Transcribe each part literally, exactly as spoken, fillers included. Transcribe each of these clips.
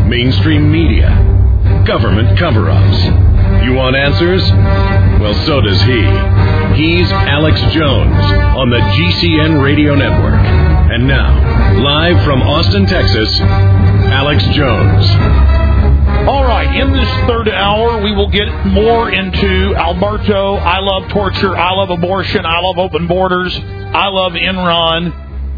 mainstream media, government cover-ups. You want answers? Well, so does he. He's Alex Jones on the G C N Radio Network. And now, live from Austin, Texas, Alex Jones. All right, in this third hour, we will get more into Alberto. I love torture. I love abortion. I love open borders. I love Enron.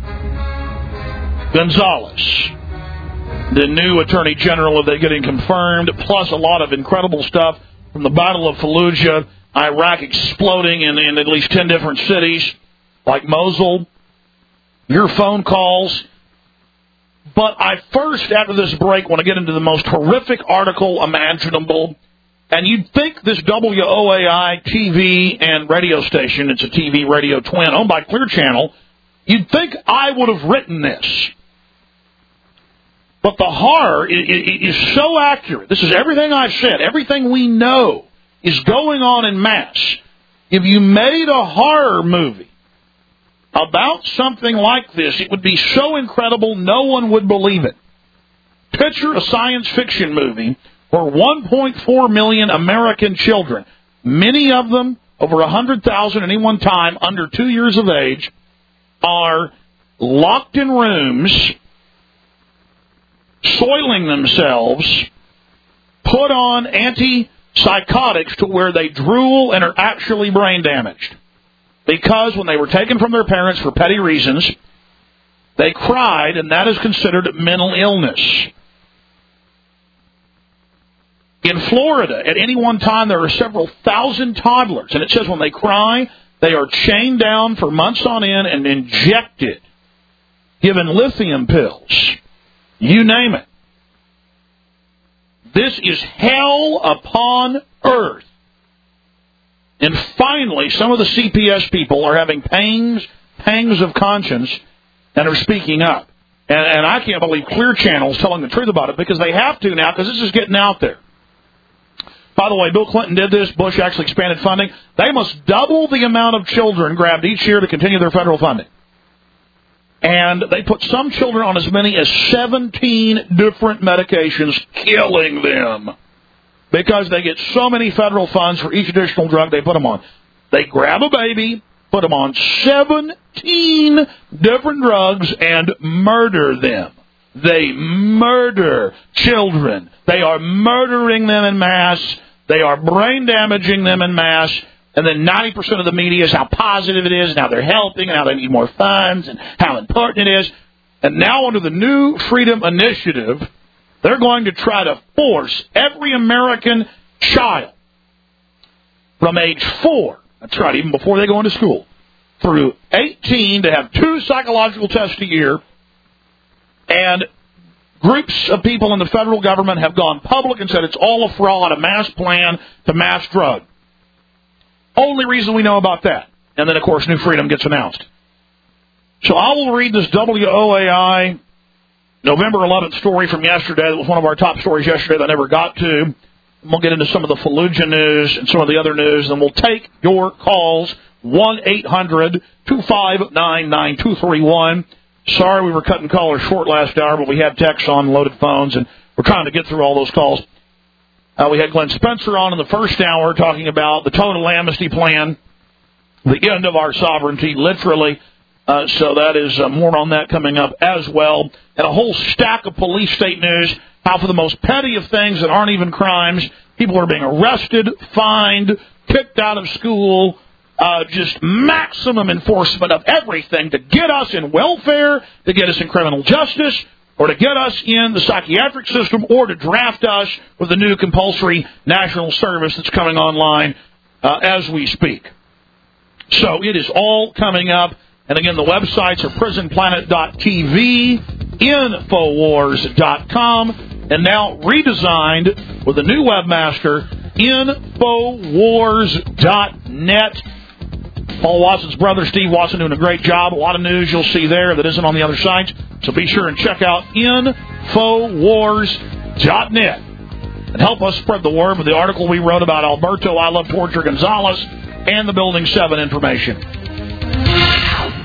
Gonzalez, the new Attorney General, they're getting confirmed, plus a lot of incredible stuff from the Battle of Fallujah, Iraq exploding in, in at least ten different cities, like Mosul, your phone calls. But I first, after this break, want to get into the most horrific article imaginable. And you'd think this W O A I T V and radio station, it's a T V radio twin owned by Clear Channel, you'd think I would have written this. But the horror is so accurate. This is everything I've said. Everything we know is going on in mass. If you made a horror movie about something like this, it would be so incredible no one would believe it. Picture a science fiction movie where one point four million American children, many of them over one hundred thousand at any one time, under two years of age, are locked in rooms, soiling themselves, put on antipsychotics to where they drool and are actually brain damaged. Because when they were taken from their parents for petty reasons, they cried, and that is considered mental illness. In Florida, at any one time, there are several thousand toddlers, and it says when they cry, they are chained down for months on end and injected, given lithium pills. You name it. This is hell upon earth. And finally, some of the C P S people are having pangs, pangs of conscience and are speaking up. And, and I can't believe Clear Channel is telling the truth about it, because they have to now, because this is getting out there. By the way, Bill Clinton did this. Bush actually expanded funding. They must double the amount of children grabbed each year to continue their federal funding. And they put some children on as many as seventeen different medications, killing them. Because they get so many federal funds for each additional drug they put them on. They grab a baby, put them on seventeen different drugs, and murder them. They murder children. They are murdering them en masse. They are brain damaging them en masse. And then ninety percent of the media is how positive it is, and how they're helping, and how they need more funds, and how important it is. And now under the new Freedom Initiative, they're going to try to force every American child from age four, that's right, even before they go into school, through eighteen to have two psychological tests a year. And groups of people in the federal government have gone public and said it's all a fraud, a mass plan to mass drug. Only reason we know about that. And then, of course, New Freedom gets announced. So I will read this W O A I November eleventh story from yesterday. That was one of our top stories yesterday that I never got to. And we'll get into some of the Fallujah news and some of the other news, and we'll take your calls, one eight hundred two five nine nine two three one. Sorry we were cutting callers short last hour, but we had texts on loaded phones, and we're trying to get through all those calls. Uh, we had Glenn Spencer on in the first hour talking about the total amnesty plan, the end of our sovereignty, literally. Uh, so that is uh, more on that coming up as well. And a whole stack of police state news, how for the most petty of things that aren't even crimes, people are being arrested, fined, kicked out of school, uh, just maximum enforcement of everything to get us in welfare, to get us in criminal justice, or to get us in the psychiatric system, or to draft us with the new compulsory national service that's coming online uh, as we speak. So it is all coming up. And again, the websites are prison planet dot t v, infowars dot com, and now redesigned with a new webmaster, infowars dot net. Paul Watson's brother, Steve Watson, doing a great job. A lot of news you'll see there that isn't on the other sites. So be sure and check out infowars dot net. And help us spread the word with the article we wrote about Alberto I Love Torture Gonzalez and the Building seven information.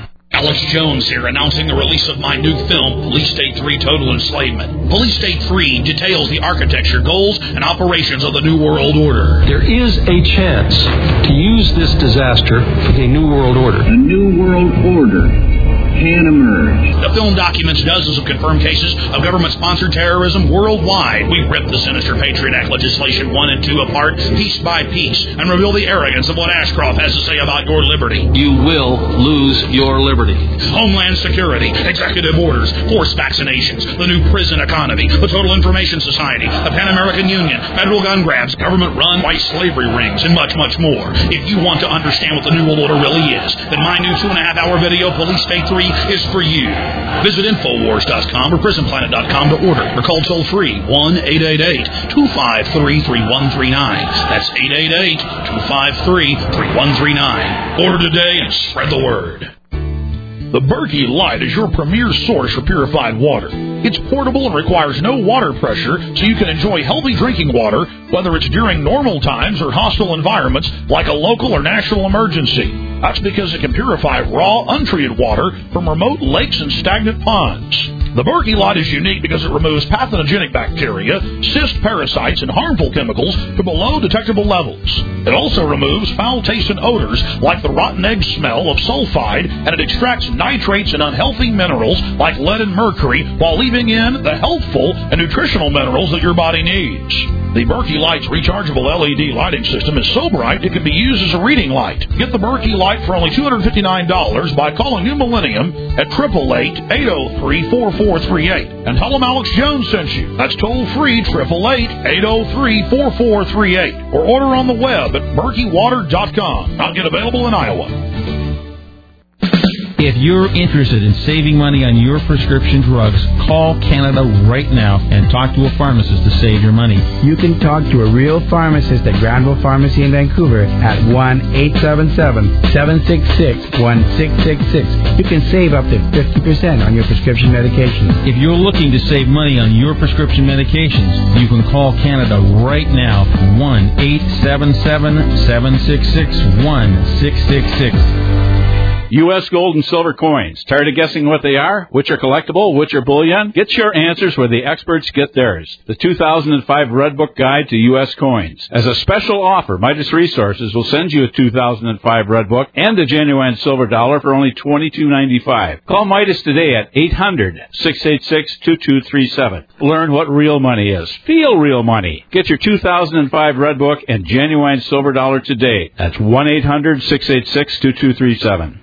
Alex Jones here, announcing the release of my new film, Police State three Total Enslavement. Police State three details the architecture, goals, and operations of the New World Order. There is a chance to use this disaster for a New World Order. A New World Order can emerge. The film documents dozens of confirmed cases of government-sponsored terrorism worldwide. We rip the sinister Patriot Act legislation one and two apart, piece by piece, and reveal the arrogance of what Ashcroft has to say about your liberty. You will lose your liberty. Homeland Security, executive orders, forced vaccinations, the new prison economy, the Total Information Society, the Pan American Union, federal gun grabs, government-run white slavery rings, and much, much more. If you want to understand what the New World Order really is, then my new two-and-a-half-hour video, Police State three, is for you. Visit Infowars dot com or Prison Planet dot com to order or call toll-free one eight eight eight, two five three, three one three nine. That's eight eight eight, two five three, three one three nine. Order today and spread the word. The Berkey Light is your premier source for purified water. It's portable and requires no water pressure, so you can enjoy healthy drinking water, whether it's during normal times or hostile environments like a local or national emergency. That's because it can purify raw, untreated water from remote lakes and stagnant ponds. The Berkey Light is unique because it removes pathogenic bacteria, cyst parasites, and harmful chemicals to below detectable levels. It also removes foul-tasting odors like the rotten egg smell of sulfide, and it extracts nitrates and unhealthy minerals like lead and mercury while leaving in the healthful and nutritional minerals that your body needs. The Berkey Light's rechargeable L E D lighting system is so bright it can be used as a reading light. Get the Berkey Light for only two hundred fifty-nine dollars by calling New Millennium at eight eight eight, eight oh three, four four three eight. And tell them Alex Jones sent you. That's toll-free, eight eight eight, eight oh three, four four three eight. Or order on the web at berkey water dot com. Not yet available in Iowa. If you're interested in saving money on your prescription drugs, call Canada right now and talk to a pharmacist to save your money. You can talk to a real pharmacist at Granville Pharmacy in Vancouver at one eight seven seven, seven six six, one six six six. You can save up to fifty percent on your prescription medications. If you're looking to save money on your prescription medications, you can call Canada right now, one eight seven seven, seven six six, one six six six. U S gold and silver coins. Tired of guessing what they are? Which are collectible? Which are bullion? Get your answers where the experts get theirs. The two thousand five Red Book Guide to U S Coins. As a special offer, Midas Resources will send you a two thousand five Red Book and a genuine silver dollar for only twenty-two ninety-five. Call Midas today at eight hundred, six eight six, two two three seven. Learn what real money is. Feel real money. Get your two thousand five Red Book and genuine silver dollar today. That's one eight hundred, six eight six, two two three seven.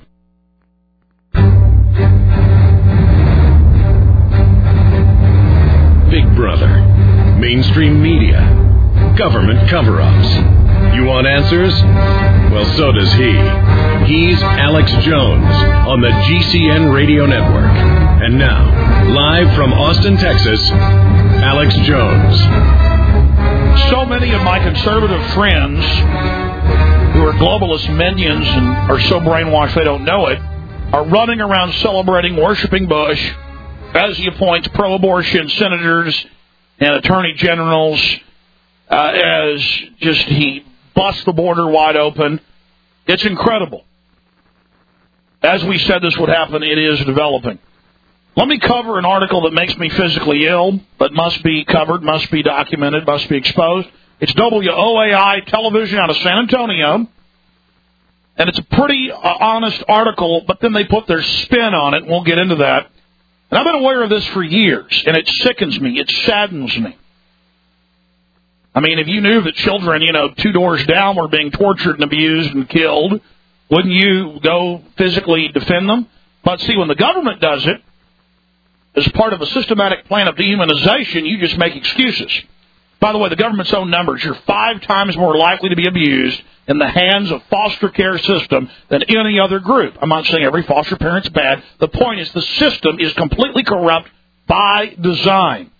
Big Brother, mainstream media, government cover-ups. You want answers? Well, so does he. He's Alex Jones on the G C N Radio Network. And now, live from Austin, Texas, Alex Jones. So many of my conservative friends who are globalist minions and are so brainwashed they don't know it are running around celebrating, worshiping Bush as he appoints pro-abortion senators and attorney generals, uh, as just he busts the border wide open. It's incredible. As we said this would happen, it is developing. Let me cover an article that makes me physically ill, but must be covered, must be documented, must be exposed. It's W O A I television out of San Antonio, and it's a pretty uh, honest article, but then they put their spin on it, and we'll get into that. And I've been aware of this for years, and it sickens me. It saddens me. I mean, if you knew that children, you know, two doors down were being tortured and abused and killed, wouldn't you go physically defend them? But see, when the government does it, as part of a systematic plan of dehumanization, you just make excuses. By the way, the government's own numbers, you're five times more likely to be abused in the hands of foster care system than any other group. I'm not saying every foster parent's bad. The point is the system is completely corrupt by design.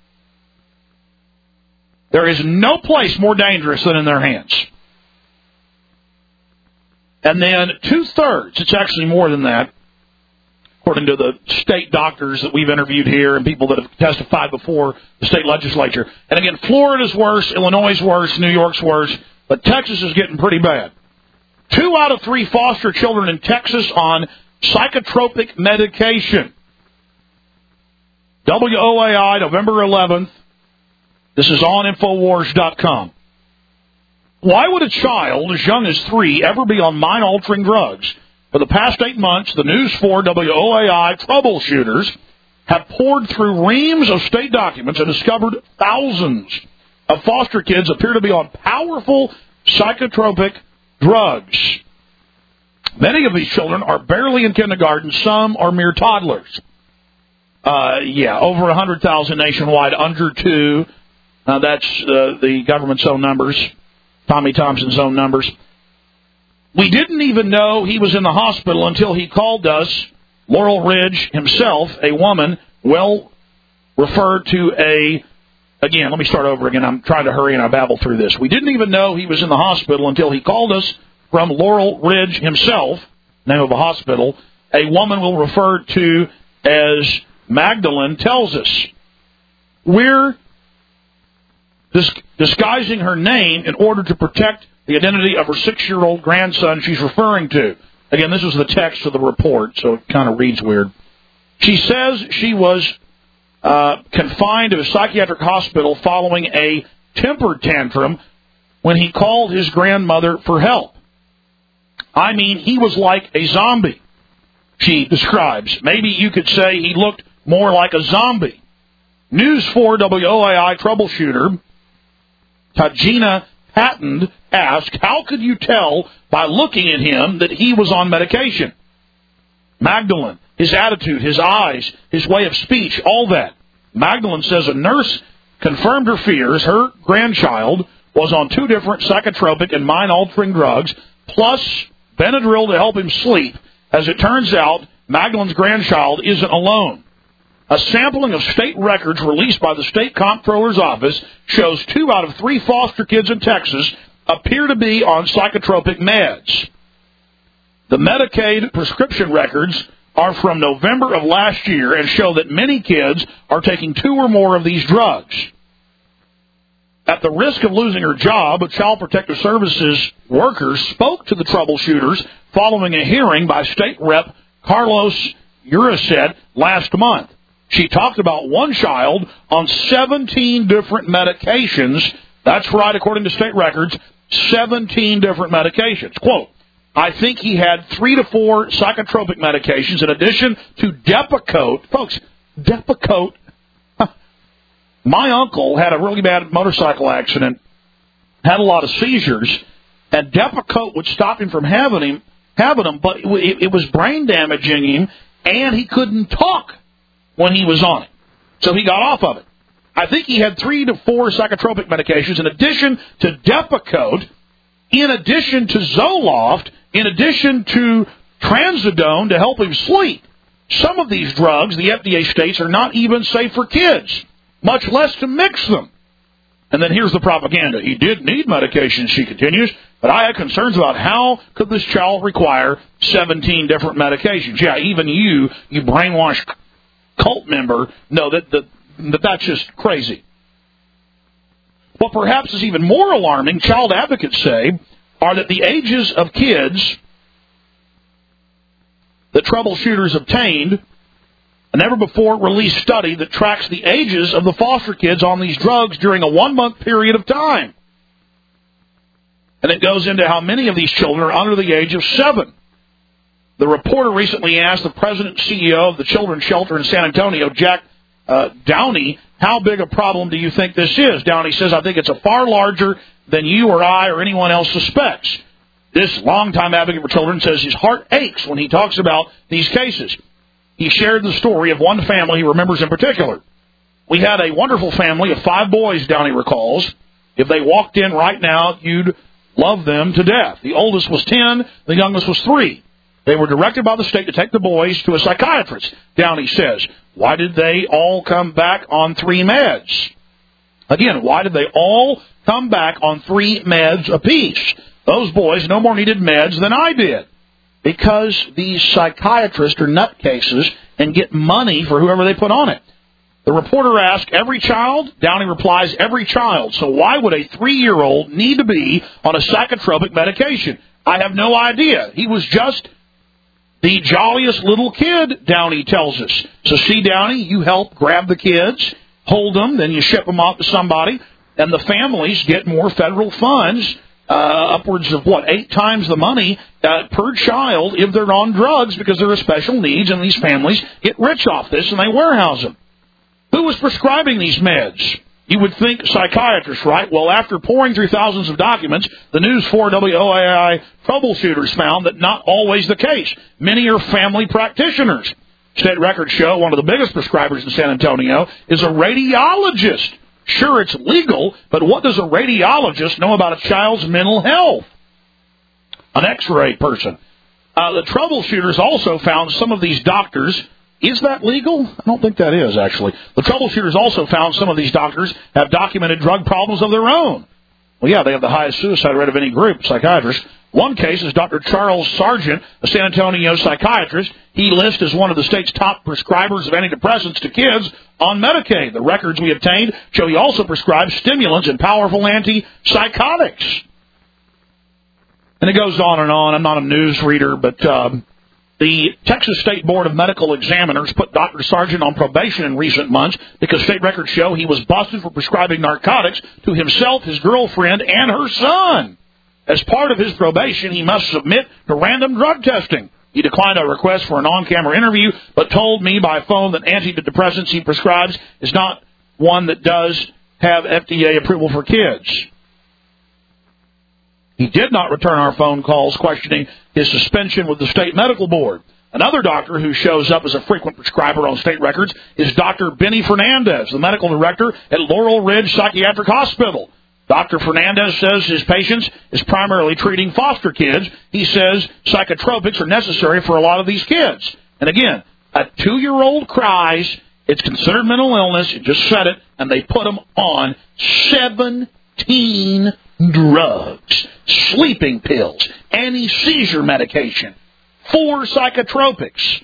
There is no place more dangerous than in their hands. And then two-thirds, it's actually more than that, according to the state doctors that we've interviewed here and people that have testified before the state legislature. And again, Florida's worse, Illinois is worse, New York's worse, but Texas is getting pretty bad. Two out of three foster children in Texas on psychotropic medication. W O A I, November eleventh. This is on Infowars dot com. Why would a child as young as three ever be on mind-altering drugs? For the past eight months, the News four W O A I troubleshooters have poured through reams of state documents and discovered thousands of foster kids appear to be on powerful psychotropic drugs. Many of these children are barely in kindergarten. Some are mere toddlers. Uh, yeah, over one hundred thousand nationwide, under two. Uh, that's uh, the government's own numbers, Tommy Thompson's own numbers. We didn't even know he was in the hospital until he called us, Laurel Ridge himself, a woman, well referred to a, again, let me start over again. I'm trying to hurry and I babble through this. We didn't even know he was in the hospital until he called us from Laurel Ridge himself, name of a hospital, a woman we'll refer to as Magdalene, tells us. We're dis- disguising her name in order to protect the identity of her six-year-old grandson she's referring to. Again, this is the text of the report, so it kind of reads weird. She says she was uh, confined to a psychiatric hospital following a temper tantrum when he called his grandmother for help. I mean, he was like a zombie, she describes. Maybe you could say he looked more like a zombie. News four W O A I troubleshooter Tajina Patton asked, how could you tell by looking at him that he was on medication? Magdalene, his attitude, his eyes, his way of speech, all that. Magdalene says a nurse confirmed her fears. Her grandchild was on two different psychotropic and mind-altering drugs, plus Benadryl to help him sleep. As it turns out, Magdalene's grandchild isn't alone. A sampling of state records released by the state comptroller's office shows two out of three foster kids in Texas appear to be on psychotropic meds. The Medicaid prescription records are from November of last year and show that many kids are taking two or more of these drugs. At the risk of losing her job, a Child Protective Services worker spoke to the troubleshooters following a hearing by State Rep Carlos Uricet last month. She talked about one child on seventeen different medications. That's right, according to state records, seventeen different medications. Quote, I think he had three to four psychotropic medications in addition to Depakote. Folks, Depakote. My uncle had a really bad motorcycle accident, had a lot of seizures, and Depakote would stop him from having him, having them, but it, it was brain damaging him, and he couldn't talk when he was on it. So he got off of it. I think he had three to four psychotropic medications in addition to Depakote, in addition to Zoloft, in addition to Trazodone to help him sleep. Some of these drugs, the F D A states, are not even safe for kids, much less to mix them. And then here's the propaganda. He did need medication, she continues, but I had concerns about how could this child require seventeen different medications. Yeah, even you, you brainwashed cult member, know that, that, that that's just crazy. What perhaps is even more alarming, child advocates say, are that the ages of kids that troubleshooters obtained, a never-before-released study that tracks the ages of the foster kids on these drugs during a one-month period of time. And it goes into how many of these children are under the age of seven. The reporter recently asked the president and C E O of the Children's Shelter in San Antonio, Jack uh, Downey, how big a problem do you think this is? Downey says, I think it's a far larger than you or I or anyone else suspects. This longtime advocate for children says his heart aches when he talks about these cases. He shared the story of one family he remembers in particular. We had a wonderful family of five boys, Downey recalls. If they walked in right now, you'd love them to death. The oldest was ten, the youngest was three. They were directed by the state to take the boys to a psychiatrist, Downey says. Why did they all come back on three meds? Again, why did they all come back on three meds apiece? Those boys no more needed meds than I did. Because these psychiatrists are nutcases and get money for whoever they put on it. The reporter asked, every child? Downey replies, every child. So why would a three-year-old need to be on a psychotropic medication? I have no idea. He was just the jolliest little kid, Downey tells us. So, see, Downey, you help grab the kids, hold them, then you ship them off to somebody, and the families get more federal funds, uh, upwards of, what, eight times the money uh, per child if they're on drugs because there are special needs, and these families get rich off this, and they warehouse them. Who was prescribing these meds? You would think psychiatrists, right? Well, after pouring through thousands of documents, the News four W O A I troubleshooters found that not always the case. Many are family practitioners. State records show one of the biggest prescribers in San Antonio is a radiologist. Sure, it's legal, but what does a radiologist know about a child's mental health? An X-ray person. Uh, the troubleshooters also found some of these doctors. Is that legal? I don't think that is, actually. The troubleshooters also found some of these doctors have documented drug problems of their own. Well, yeah, they have the highest suicide rate of any group, psychiatrists. One case is Doctor Charles Sargent, a San Antonio psychiatrist. He lists as one of the state's top prescribers of antidepressants to kids on Medicaid. The records we obtained show he also prescribes stimulants and powerful antipsychotics. And it goes on and on. I'm not a news reader, but... Um, The Texas State Board of Medical Examiners put Doctor Sargent on probation in recent months because state records show he was busted for prescribing narcotics to himself, his girlfriend, and her son. As part of his probation, he must submit to random drug testing. He declined a request for an on-camera interview, but told me by phone that antidepressants he prescribes is not one that does have F D A approval for kids. He did not return our phone calls questioning his suspension with the state medical board. Another doctor who shows up as a frequent prescriber on state records is Doctor Benny Fernandez, the medical director at Laurel Ridge Psychiatric Hospital. Doctor Fernandez says his patients is primarily treating foster kids. He says psychotropics are necessary for a lot of these kids. And again, a two-year-old cries, it's considered mental illness, it just said it, and they put them on seventeen drugs, sleeping pills, anti-seizure medication, four psychotropics.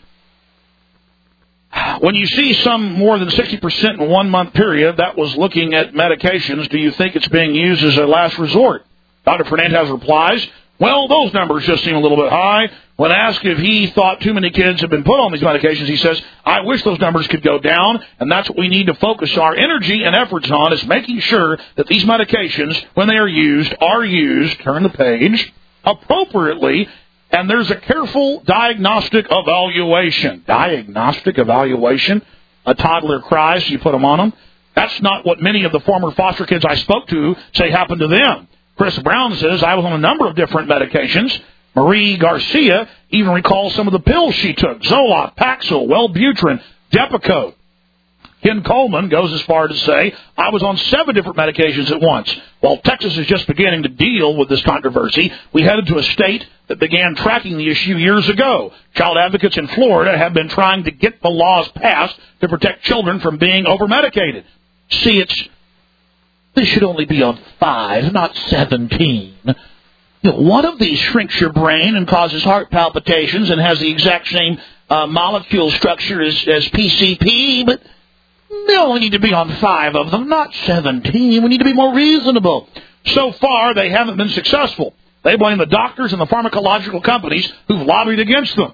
When you see some more than sixty percent in a one-month period, that was looking at medications, do you think it's being used as a last resort? Doctor Fernandez replies, well, those numbers just seem a little bit high. When asked if he thought too many kids have been put on these medications, he says, I wish those numbers could go down, and that's what we need to focus our energy and efforts on, is making sure that these medications, when they are used, are used, turn the page, appropriately, and there's a careful diagnostic evaluation. Diagnostic evaluation? A toddler cries, so you put them on them? That's not what many of the former foster kids I spoke to say happened to them. Chris Brown says, I was on a number of different medications. Marie Garcia even recalls some of the pills she took. Zoloft, Paxil, Wellbutrin, Depakote. Ken Coleman goes as far to say, I was on seven different medications at once. While Texas is just beginning to deal with this controversy, we headed to a state that began tracking the issue years ago. Child advocates in Florida have been trying to get the laws passed to protect children from being over-medicated. See, it's... They should only be on five, not seventeen. You know, one of these shrinks your brain and causes heart palpitations and has the exact same uh, molecule structure as, as P C P, but they only need to be on five of them, not seventeen. We need to be more reasonable. So far, they haven't been successful. They blame the doctors and the pharmacological companies who've lobbied against them.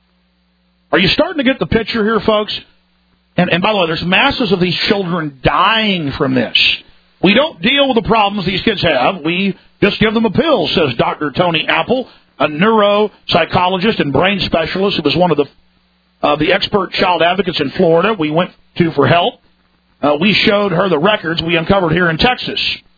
Are you starting to get the picture here, folks? And, and by the way, there's masses of these children dying from this. We don't deal with the problems these kids have. We just give them a pill, says Doctor Tony Apple, a neuropsychologist and brain specialist who was one of the uh, the expert child advocates in Florida we went to for help. Uh, we showed her the records we uncovered here in Texas.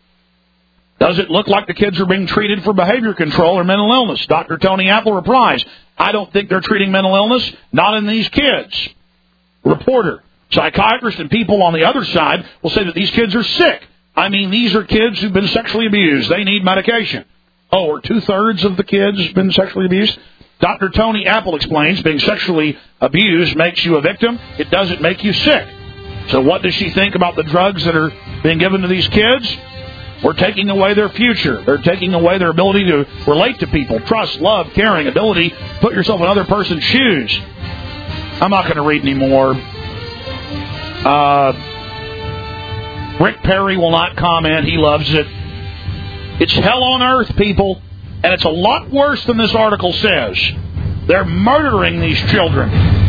Does it look like the kids are being treated for behavior control or mental illness? Doctor Tony Apple replies, I don't think they're treating mental illness, not in these kids. Reporter, psychiatrists and people on the other side will say that these kids are sick. I mean, these are kids who've been sexually abused. They need medication. Oh, or two-thirds of the kids have been sexually abused? Doctor Tony Apple explains being sexually abused makes you a victim. It doesn't make you sick. So what does she think about the drugs that are being given to these kids? We're taking away their future. They're taking away their ability to relate to people, trust, love, caring, ability to put yourself in other person's shoes. I'm not going to read anymore. Uh... Rick Perry will not comment. He loves it. It's hell on earth, people, and it's a lot worse than this article says. They're murdering these children.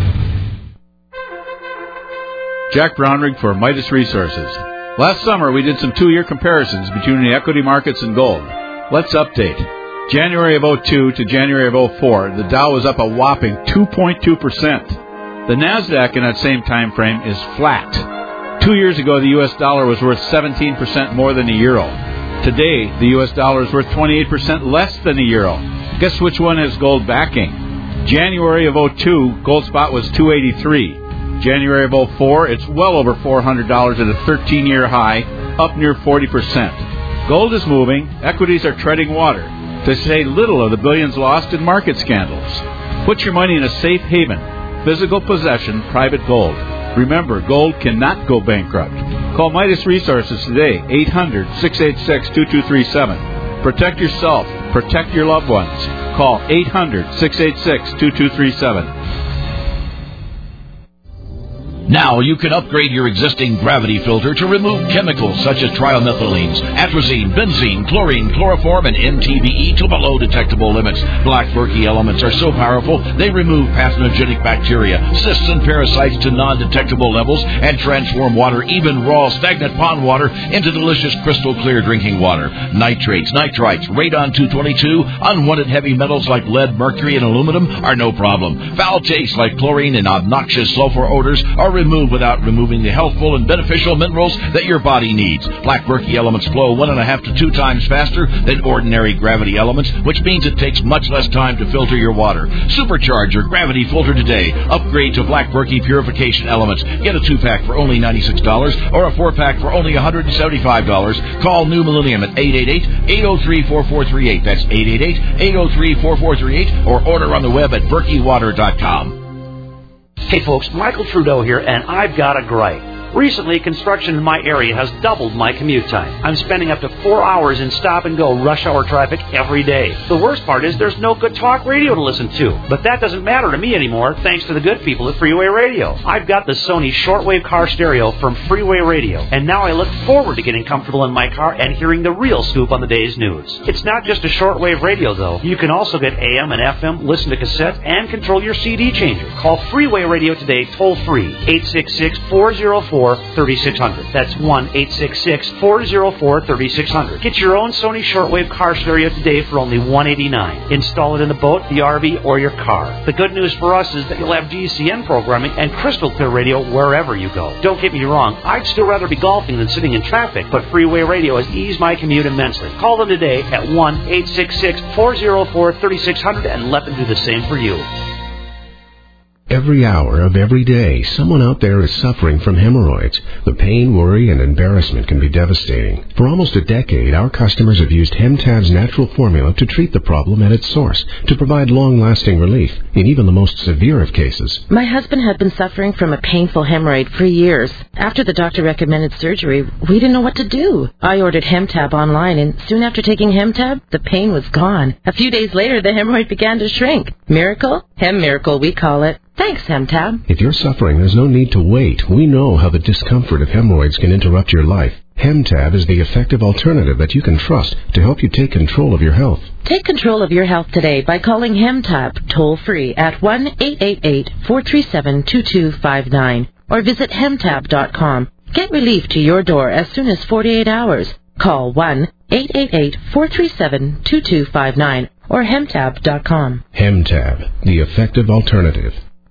Jack Brownrigg for Midas Resources. Last summer, we did some two-year comparisons between the equity markets and gold. Let's update. January of oh two to January of oh four, the Dow was up a whopping two point two percent. The NASDAQ in that same time frame is flat. Two years ago, the U S dollar was worth seventeen percent more than the euro. Today, the U S dollar is worth twenty-eight percent less than the euro. Guess which one has gold backing? January of oh two, gold spot was two eighty-three. January of oh four, it's well over four hundred dollars at a thirteen-year high, up near forty percent. Gold is moving, equities are treading water, to say little of the billions lost in market scandals. Put your money in a safe haven, physical possession, private gold. Remember, gold cannot go bankrupt. Call Midas Resources today, eight hundred, six eight six, two two three seven. Protect yourself, protect your loved ones. Call eight hundred, six eight six, two two three seven. Now you can upgrade your existing gravity filter to remove chemicals such as trimethylenes, atrazine, benzene, chlorine, chloroform, and M T B E to below detectable limits. Black Berkey elements are so powerful they remove pathogenic bacteria, cysts, and parasites to non-detectable levels and transform water, even raw stagnant pond water, into delicious crystal clear drinking water. Nitrates, nitrites, radon two twenty-two, unwanted heavy metals like lead, mercury, and aluminum are no problem. Foul tastes like chlorine and obnoxious sulfur odors are removed without removing the healthful and beneficial minerals that your body needs. Black Berkey elements flow one and a half to two times faster than ordinary gravity elements, which means it takes much less time to filter your water. Supercharge your gravity filter today. Upgrade to Black Berkey purification elements. Get a two-pack for only ninety-six dollars or a four-pack for only one hundred seventy-five dollars. Call New Millennium at eight eight eight, eight oh three, four four three eight. That's eight eight eight, eight oh three, four four three eight, or order on the web at berkey water dot com. Hey folks, Michael Trudeau here, and I've got a gripe. Recently, construction in my area has doubled my commute time. I'm spending up to four hours in stop-and-go rush hour traffic every day. The worst part is there's no good talk radio to listen to. But that doesn't matter to me anymore, thanks to the good people at Freeway Radio. I've got the Sony shortwave car stereo from Freeway Radio, and now I look forward to getting comfortable in my car and hearing the real scoop on the day's news. It's not just a shortwave radio, though. You can also get A M and F M, listen to cassette, and control your C D changer. Call Freeway Radio today, toll-free, eight six six, four oh four, three six zero zero. That's one eight six six, four oh four, three six zero zero. Get your own Sony shortwave car stereo today for only one hundred eighty-nine dollars. Install it in the boat, the R V, or your car. The good news for us is that you'll have G C N programming and crystal clear radio wherever you go. Don't get me wrong, I'd still rather be golfing than sitting in traffic, but Freeway Radio has eased my commute immensely. Call them today at one eight six six, four oh four, three six zero zero and let them do the same for you. Every hour of every day, someone out there is suffering from hemorrhoids. The pain, worry, and embarrassment can be devastating. For almost a decade, our customers have used Hemtab's natural formula to treat the problem at its source, to provide long-lasting relief in even the most severe of cases. My husband had been suffering from a painful hemorrhoid for years. After the doctor recommended surgery, we didn't know what to do. I ordered Hemtab online, and soon after taking Hemtab, the pain was gone. A few days later, the hemorrhoid began to shrink. Miracle? Hem miracle, we call it. Thanks, Hemtab. If you're suffering, there's no need to wait. We know how the discomfort of hemorrhoids can interrupt your life. Hemtab is the effective alternative that you can trust to help you take control of your health. Take control of your health today by calling Hemtab toll-free at one eight eight eight, four three seven, two two five nine or visit hemtab dot com. Get relief to your door as soon as forty-eight hours. Call one eight eight eight, four three seven, two two five nine or hemtab dot com. Hemtab, the effective alternative.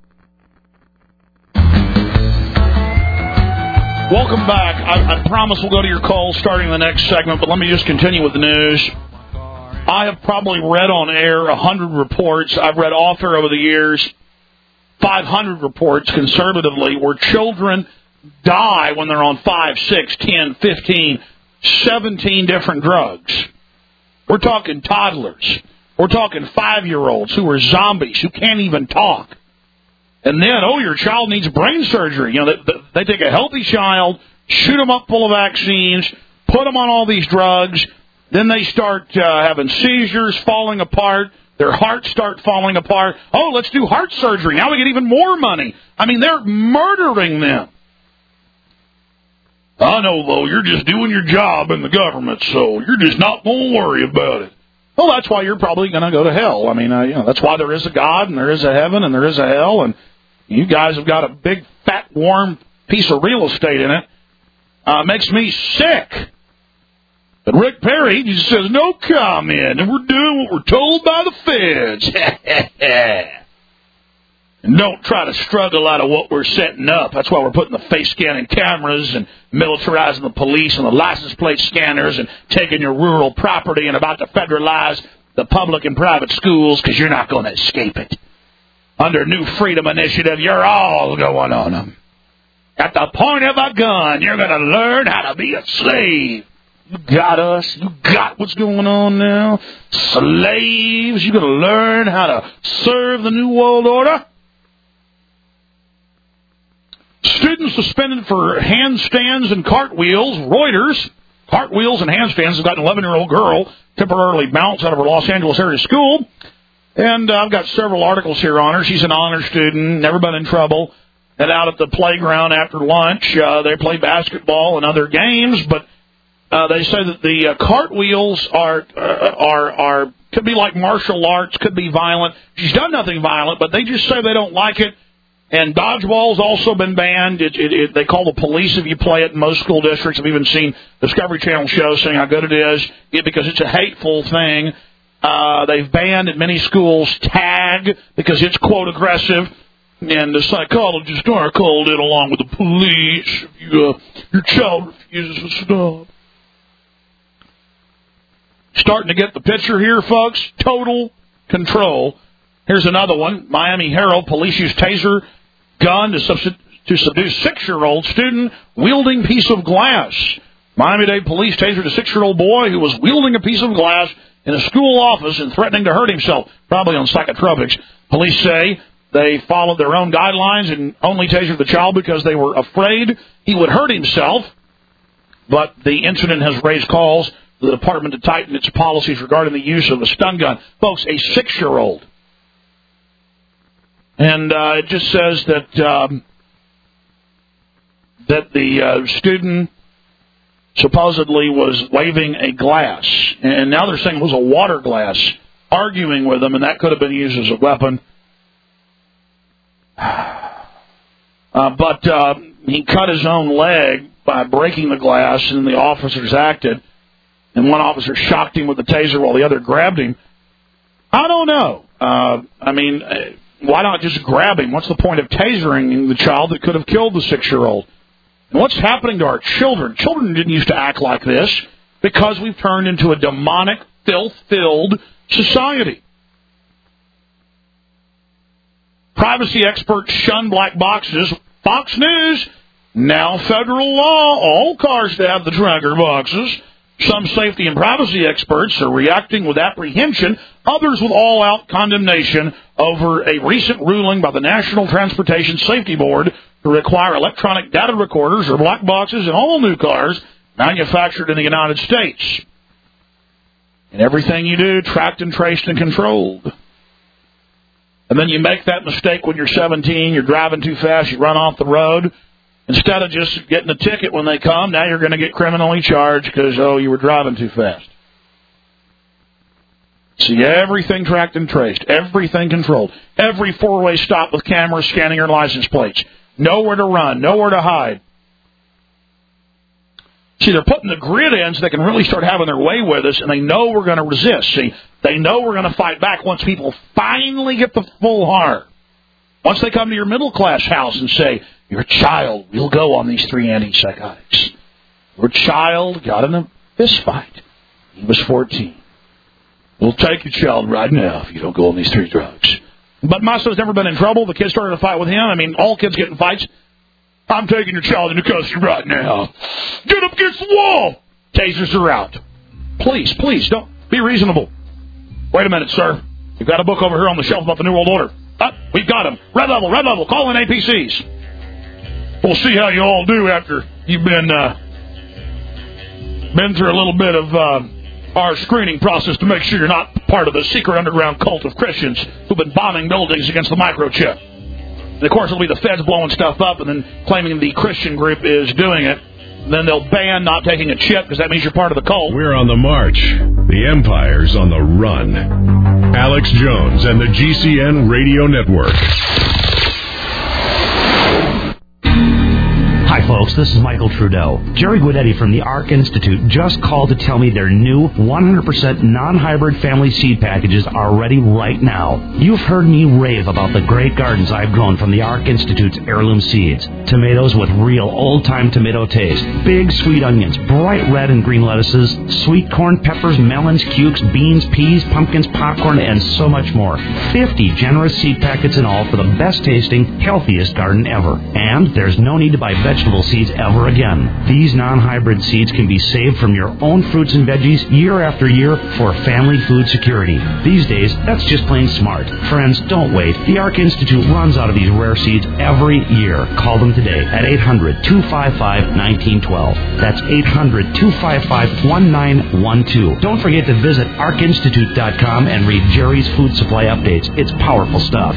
Welcome back. I, I promise we'll go to your calls starting the next segment, but let me just continue with the news. I have probably read on air one hundred reports. I've read author over the years, five hundred reports conservatively, where children die when they're on five, six, ten, fifteen, seventeen different drugs. We're talking toddlers. We're talking five-year-olds who are zombies, who can't even talk. And then, oh, your child needs brain surgery. You know, they, they take a healthy child, shoot them up full of vaccines, put them on all these drugs. Then they start uh, having seizures, falling apart. Their hearts start falling apart. Oh, let's do heart surgery. Now we get even more money. I mean, they're murdering them. I know, though, you're just doing your job in the government, so you're just not going to worry about it. Well, that's why you're probably going to go to hell. I mean, uh, you know, that's why there is a God and there is a heaven and there is a hell, and you guys have got a big, fat, warm piece of real estate in it. Uh, makes me sick. But Rick Perry just says, no comment, and we're doing what we're told by the feds. And don't try to struggle out of what we're setting up. That's why we're putting the face scanning cameras and militarizing the police and the license plate scanners and taking your rural property and about to federalize the public and private schools, because you're not going to escape it. Under New Freedom Initiative, you're all going on them. At the point of a gun, you're going to learn how to be a slave. You got us. You got what's going on now. Slaves, you're going to learn how to serve the New World Order. Students suspended for handstands and cartwheels. Reuters, cartwheels and handstands have got an eleven-year-old girl temporarily bounced out of her Los Angeles area school. And uh, I've got several articles here on her. She's an honor student, never been in trouble. And out at the playground after lunch, uh, they play basketball and other games. But uh, they say that the uh, cartwheels are uh, are are could be like martial arts, could be violent. She's done nothing violent, but they just say they don't like it. And dodgeball's also been banned. It, it, it, they call the police if you play it in most school districts. I've even seen Discovery Channel shows saying how good it is it, because it's a hateful thing. Uh, they've banned at many schools tag because it's, quote, aggressive. And the psychologist are called in along with the police if you, uh, your child refuses to stop. Starting to get the picture here, folks. Total control. Here's another one. Miami Herald, police use taser gun to, subst- to subdue six-year-old student wielding piece of glass. Miami-Dade police tasered a six-year-old boy who was wielding a piece of glass in a school office and threatening to hurt himself, probably on psychotropics. Police say they followed their own guidelines and only tasered the child because they were afraid he would hurt himself. But the incident has raised calls for the department to tighten its policies regarding the use of a stun gun. Folks, a six-year-old. And uh, it just says that um, that the uh, student supposedly was waving a glass. And now they're saying it was a water glass, arguing with them, and that could have been used as a weapon. Uh, but uh, he cut his own leg by breaking the glass, and the officers acted. And one officer shocked him with the taser while the other grabbed him. I don't know. Uh, I mean... Why not just grab him? What's the point of tasering the child that could have killed the six-year-old? And what's happening to our children? Children didn't used to act like this because we've turned into a demonic, filth-filled society. Privacy experts shun black boxes. Fox News, now federal law, all cars to have the tracker boxes. Some safety and privacy experts are reacting with apprehension, others with all-out condemnation over a recent ruling by the National Transportation Safety Board to require electronic data recorders or black boxes in all new cars manufactured in the United States. And everything you do, tracked and traced and controlled. And then you make that mistake when you're seventeen, you're driving too fast, you run off the road. Instead of just getting a ticket when they come, now you're going to get criminally charged because, oh, you were driving too fast. See, everything tracked and traced, everything controlled, every four-way stop with cameras scanning your license plates, nowhere to run, nowhere to hide. See, they're putting the grid in so they can really start having their way with us, and they know we're going to resist. See, they know we're going to fight back once people finally get the full harm. Once they come to your middle-class house and say, your child will go on these three antipsychotics. Your child got in a fist fight. He was fourteen. We'll take your child right now if you don't go on these three drugs. But my son's never been in trouble. The kid started a fight with him. I mean, all kids get in fights. I'm taking your child into custody right now. Get up against the wall. Tasers are out. Please, please, don't be reasonable. Wait a minute, sir. You've got a book over here on the shelf about the New World Order. Uh, we've got him. Red level, red level. Call in A P Cs. We'll see how you all do after you've been uh, been through a little bit of uh, our screening process to make sure you're not part of the secret underground cult of Christians who've been bombing buildings against the microchip. And, of course, it'll be the feds blowing stuff up and then claiming the Christian group is doing it. Then they'll ban not taking a chip because that means you're part of the cult. We're on the march The Empire's on the run. Alex Jones and the G C N Radio Network. Hi, folks. This is Michael Trudeau. Jerry Guidetti from the ARC Institute just called to tell me their new one hundred percent non-hybrid family seed packages are ready right now. You've heard me rave about the great gardens I've grown from the ARC Institute's heirloom seeds. Tomatoes with real old-time tomato taste. Big sweet onions, bright red and green lettuces, sweet corn, peppers, melons, cukes, beans, peas, pumpkins, popcorn, and so much more. fifty generous seed packets in all for the best-tasting, healthiest garden ever. And there's no need to buy vegetables seeds ever again. These non-hybrid seeds can be saved from your own fruits and veggies year after year for family food security. These days, that's just plain smart. Friends, don't wait. The ARC Institute runs out of these rare seeds every year. Call them today at eight hundred, two five five, one nine one two. That's eight hundred, two five five, one nine one two. Don't forget to visit arc institute dot com and read Jerry's Food Supply Updates. It's powerful stuff.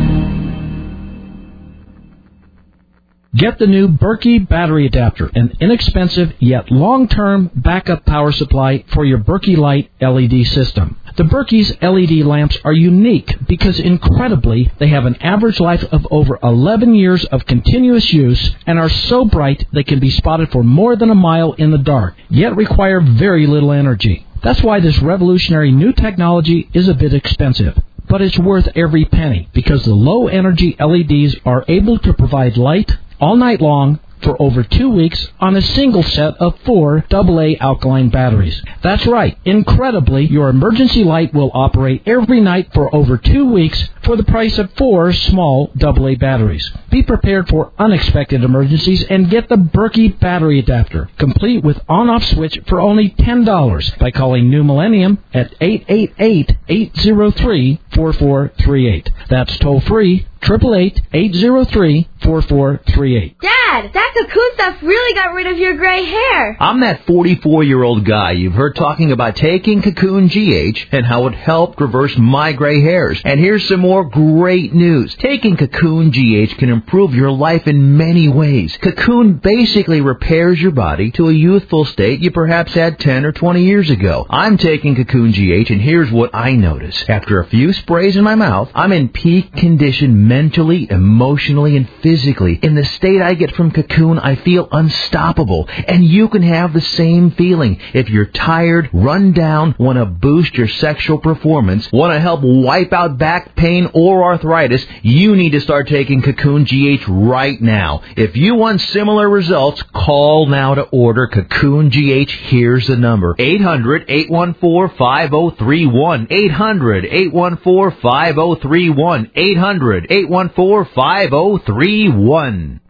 Get the new Berkey battery adapter, an inexpensive yet long-term backup power supply for your Berkey Light L E D system. The Berkey's L E D lamps are unique because, incredibly, they have an average life of over eleven years of continuous use and are so bright they can be spotted for more than a mile in the dark, yet require very little energy. That's why this revolutionary new technology is a bit expensive. But it's worth every penny because the low-energy L E Ds are able to provide light all night long for over two weeks on a single set of four double A alkaline batteries. That's right. Incredibly, your emergency light will operate every night for over two weeks for the price of four small double A batteries. Be prepared for unexpected emergencies and get the Berkey battery adapter, complete with on-off switch for only ten dollars by calling New Millennium at eight eight eight, eight zero three, four four three eight. That's toll-free, eight eight eight, eight zero three, four four three eight. Dad, that Cocoon stuff really got rid of your gray hair. I'm that forty-four-year-old guy you've heard talking about taking Cocoon G H and how it helped reverse my gray hairs. And here's some more great news. Taking Cocoon G H can improve your life in many ways. Cocoon basically repairs your body to a youthful state you perhaps had ten or twenty years ago. I'm taking Cocoon G H, and here's what I notice. After a few sprays in my mouth, I'm in peak condition mentally, emotionally, and physically. In the state I get from Cocoon, I feel unstoppable. And you can have the same feeling. If you're tired, run down, want to boost your sexual performance, want to help wipe out back pain or arthritis, you need to start taking Cocoon G H right now. If you want similar results, call now to order Cocoon G H. Here's the number. eight hundred, eight one four, five oh three one. eight hundred, eight one four, five oh three one. eight hundred, eight one four, five oh three one.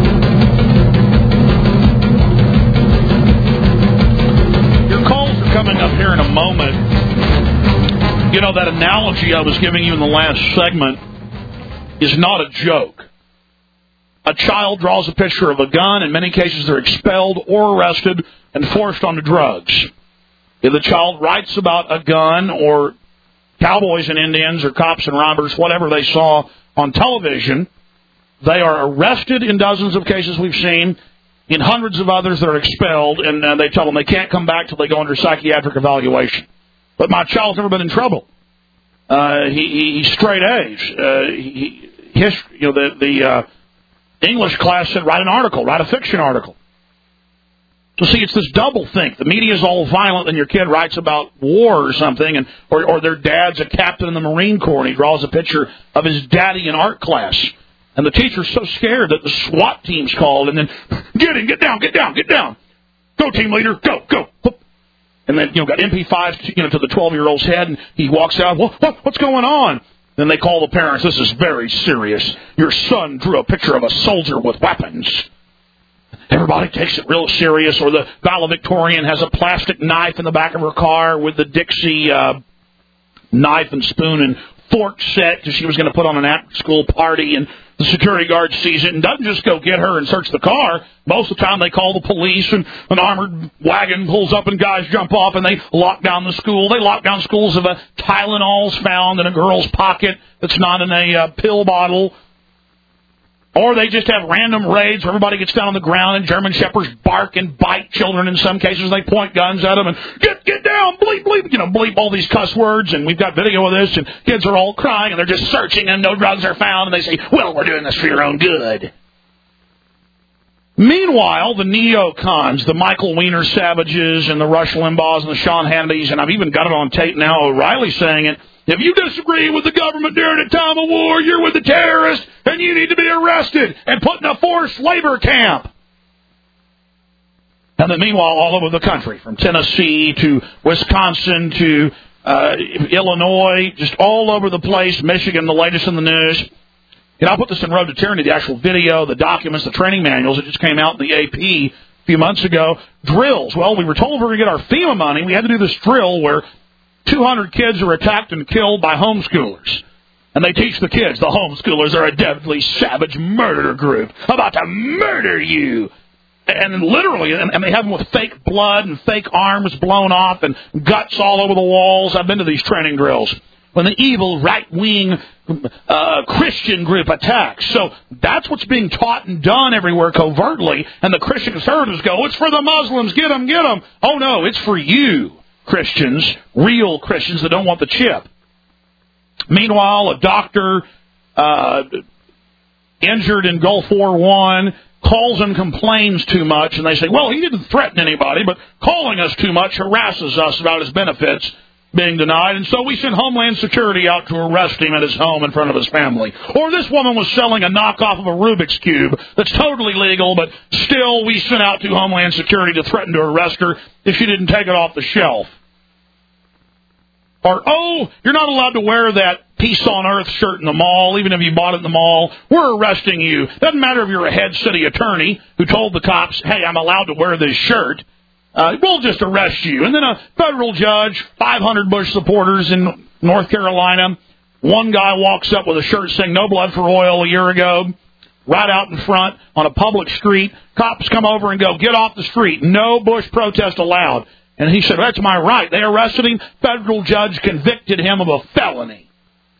Your calls are coming up here in a moment. You know, that analogy I was giving you in the last segment is not a joke. A child draws a picture of a gun. In many cases, they're expelled or arrested and forced onto drugs. If the child writes about a gun or cowboys and Indians or cops and robbers, whatever they saw on television, they are arrested in dozens of cases we've seen, in hundreds of others that are expelled, and uh, they tell them they can't come back till they go under psychiatric evaluation. But my child's never been in trouble. Uh, he, he, he's straight A's. Uh, he, history, you know, the, the uh, English class said, write an article, write a fiction article. So see, it's this double think. The media's all violent, and your kid writes about war or something, and or, or their dad's a captain in the Marine Corps, and he draws a picture of his daddy in art class. And the teacher's so scared that the SWAT team's called, and then, get in, get down, get down, get down. Go, team leader, go, go. And then, you know, got M P five, you know, to the twelve-year-old's head, and he walks out, what, what, what's going on? Then they call the parents, this is very serious. Your son drew a picture of a soldier with weapons. Everybody takes it real serious. Or the valedictorian has a plastic knife in the back of her car with the Dixie uh, knife and spoon and fork set because she was going to put on an after-school party, and the security guard sees it and doesn't just go get her and search the car. Most of the time they call the police, and an armored wagon pulls up and guys jump off and they lock down the school. They lock down schools if a Tylenol's found in a girl's pocket that's not in a uh, pill bottle. Or they just have random raids where everybody gets down on the ground and German shepherds bark and bite children in some cases. They point guns at them and get get down, bleep, bleep, you know, bleep all these cuss words. And we've got video of this, and kids are all crying, and they're just searching, and no drugs are found. And they say, well, we're doing this for your own good. Meanwhile, the neocons, the Michael Weiner Savages and the Rush Limbaughs and the Sean Hannitys, and I've even got it on tape now, O'Reilly saying it, if you disagree with the government during a time of war, you're with the terrorists, and you need to be arrested and put in a forced labor camp. And then meanwhile, all over the country, from Tennessee to Wisconsin to uh, Illinois, just all over the place, Michigan, the latest in the news. And I'll put this in Road to Tyranny, the actual video, the documents, the training manuals. It just came out in the A P a few months ago. Drills. Well, we were told we were going to get our FEMA money. We had to do this drill where two hundred kids are attacked and killed by homeschoolers. And they teach the kids, the homeschoolers are a deadly, savage murder group about to murder you. And literally, and they have them with fake blood and fake arms blown off and guts all over the walls. I've been to these training drills. When the evil right-wing uh, Christian group attacks. So that's what's being taught and done everywhere covertly. And the Christian conservatives go, it's for the Muslims, get them, get them. Oh, no, it's for you, Christians, real Christians that don't want the chip. Meanwhile, a doctor uh, injured in Gulf War One calls and complains too much. And they say, well, he didn't threaten anybody, but calling us too much harasses us about his benefits being denied, and so we sent Homeland Security out to arrest him at his home in front of his family. Or this woman was selling a knockoff of a Rubik's Cube that's totally legal, but still we sent out to Homeland Security to threaten to arrest her if she didn't take it off the shelf. Or, oh, you're not allowed to wear that Peace on Earth shirt in the mall, even if you bought it in the mall. We're arresting you. Doesn't matter if you're a head city attorney who told the cops, hey, I'm allowed to wear this shirt. Uh, we'll just arrest you. And then a federal judge, five hundred Bush supporters in North Carolina. One guy walks up with a shirt saying no blood for oil a year ago, right out in front on a public street. Cops come over and go, get off the street. No Bush protest allowed. And he said, that's my right. They arrested him. Federal judge convicted him of a felony.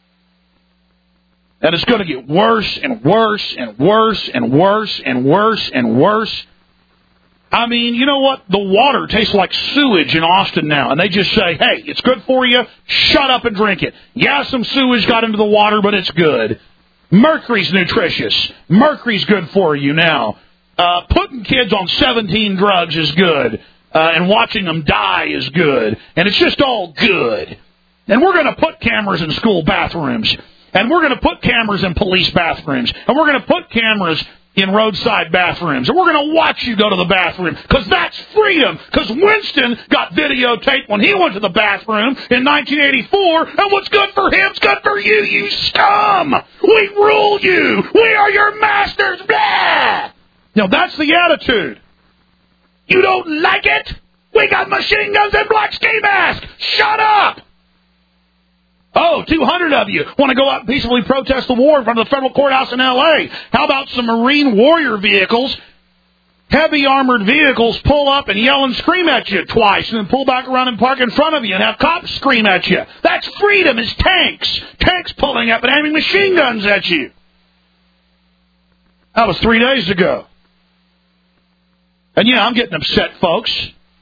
And it's going to get worse and worse and worse and worse and worse and worse. I mean, you know what? The water tastes like sewage in Austin now. And they just say, hey, it's good for you. Shut up and drink it. Yeah, some sewage got into the water, but it's good. Mercury's nutritious. Mercury's good for you now. Uh, putting kids on seventeen drugs is good. Uh, and watching them die is good. And it's just all good. And we're going to put cameras in school bathrooms. And we're going to put cameras in police bathrooms. And we're going to put cameras in roadside bathrooms. And we're going to watch you go to the bathroom, because that's freedom. Because Winston got videotaped when he went to the bathroom in nineteen eighty-four, and what's good for him's good for you, you scum! We rule you! We are your masters! Blah! You know, that's the attitude. You don't like it? We got machine guns and black ski masks! Shut up! Oh, two hundred of you want to go out and peacefully protest the war in front of the federal courthouse in L A How about some Marine warrior vehicles, heavy armored vehicles, pull up and yell and scream at you twice and then pull back around and park in front of you and have cops scream at you? That's freedom. It's tanks. Tanks pulling up and aiming machine guns at you. That was three days ago. And yeah, I'm getting upset, folks.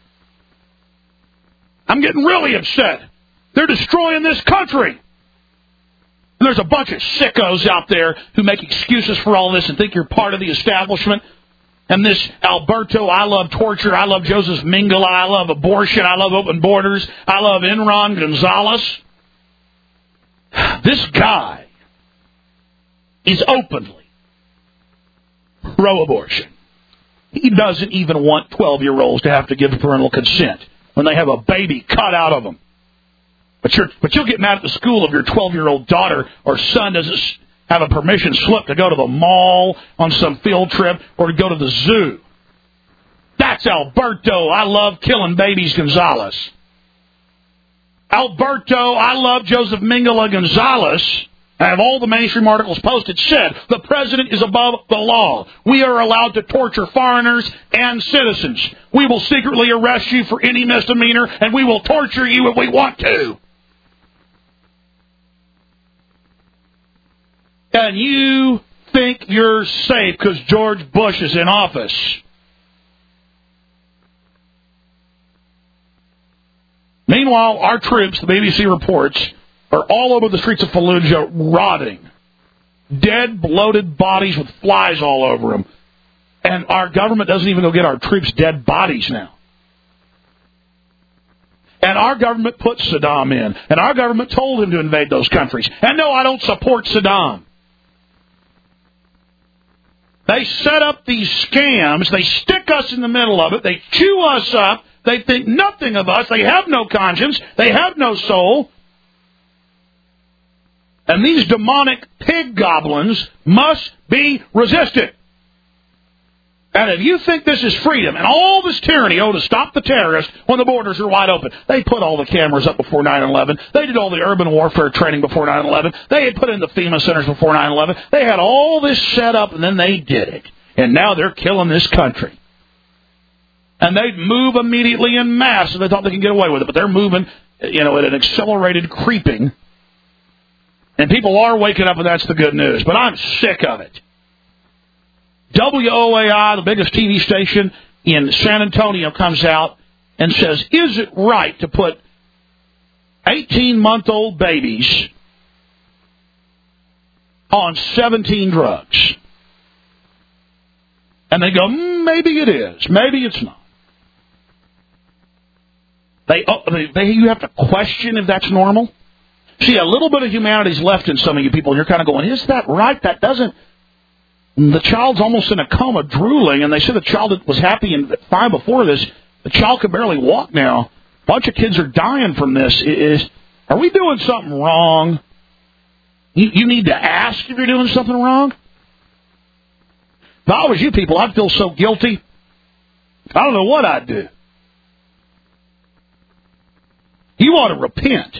I'm getting really upset. They're destroying this country. And there's a bunch of sickos out there who make excuses for all this and think you're part of the establishment. And this Alberto, I love torture, I love Joseph Mengele, I love abortion, I love open borders, I love Enron Gonzalez. This guy is openly pro-abortion. He doesn't even want twelve-year-olds to have to give parental consent when they have a baby cut out of them. But, you're, but you'll get mad at the school if your twelve-year-old daughter or son doesn't have a permission slip to go to the mall on some field trip or to go to the zoo. That's Alberto, I love killing babies Gonzalez. Alberto, I love Joseph Mengele Gonzalez. I have all the mainstream articles posted, said the president is above the law. We are allowed to torture foreigners and citizens. We will secretly arrest you for any misdemeanor, and we will torture you if we want to. And you think you're safe because George Bush is in office. Meanwhile, our troops, the B B C reports, are all over the streets of Fallujah rotting. Dead, bloated bodies with flies all over them. And our government doesn't even go get our troops' dead bodies now. And our government put Saddam in. And our government told him to invade those countries. And no, I don't support Saddam. They set up these scams. They stick us in the middle of it. They chew us up. They think nothing of us. They have no conscience. They have no soul. And these demonic pig goblins must be resisted. And if you think this is freedom and all this tyranny, oh, to stop the terrorists when the borders are wide open. They put all the cameras up before nine eleven. They did all the urban warfare training before nine eleven. They had put in the FEMA centers before nine eleven. They had all this set up, and then they did it. And now they're killing this country. And they'd move immediately en masse, and they thought they could get away with it. But they're moving, you know, at an accelerated creeping. And people are waking up, and that's the good news. But I'm sick of it. W O A I, the biggest T V station in San Antonio, comes out and says, is it right to put eighteen-month-old babies on seventeen drugs? And they go, mm, maybe it is. Maybe it's not. They, oh, they, they, you have to question if that's normal. See, a little bit of humanity's left in some of you people, and you're kind of going, is that right? That doesn't... The child's almost in a coma, drooling, and they said the child was happy and fine before this. The child can barely walk now. A bunch of kids are dying from this. Is, are we doing something wrong? You, you need to ask if you're doing something wrong. If I was you people, I'd feel so guilty. I don't know what I'd do. You ought to repent.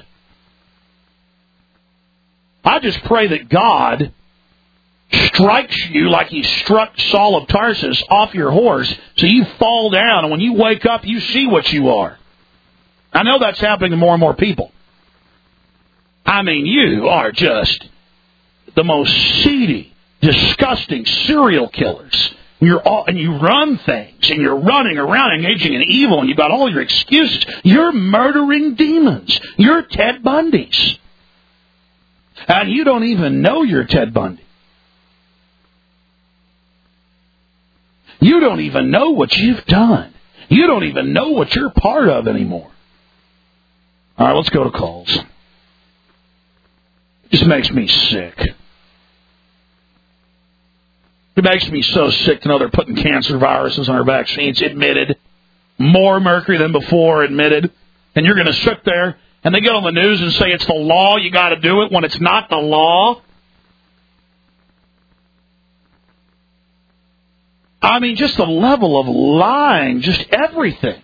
I just pray that God strikes you like he struck Saul of Tarsus off your horse so you fall down, and when you wake up, you see what you are. I know that's happening to more and more people. I mean, you are just the most seedy, disgusting serial killers. You're all, and you run things, and you're running around engaging in evil, and you've got all your excuses. You're murdering demons. You're Ted Bundys. And you don't even know you're Ted Bundy. You don't even know what you've done. You don't even know what you're part of anymore. All right, let's go to calls. It just makes me sick. It makes me so sick to know they're putting cancer viruses on our vaccines, admitted. More mercury than before, admitted. And you're going to sit there and they get on the news and say it's the law, you got to do it, when it's not the law. I mean, just the level of lying, just everything.